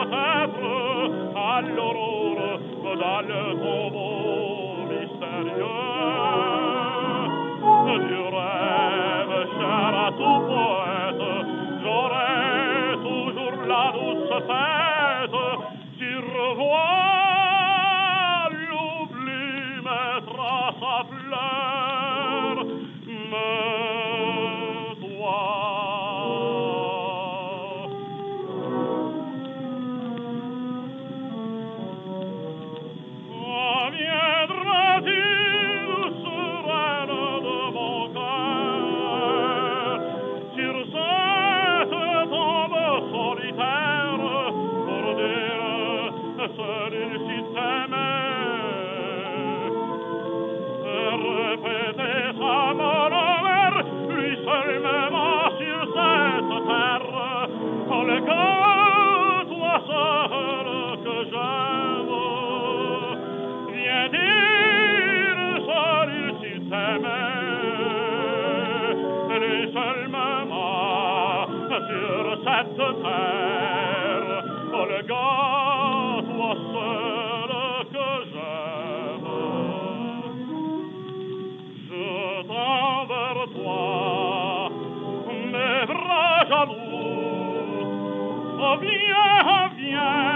peut-être à l'aurore dans le tombeau mystérieux du rêve cher à tout poète. J'aurai toujours la douce tête qui revoit l'oubli mettre à sa fleur. Mais toi, viendras-tu, sereine de mon cœur, sur cette tombe solitaire, pour dire celui-ci t'aimait, répéter sa monnaie, lui seul m'aima sur cette terre, pour le cas, toi seul que j'aime. Viens dire celui-ci t'aimait, lui seul m'aima sur cette terre, pour le gars, toi seul que j'aime. Je tends vers toi mes bras jaloux. Oh viens, viens,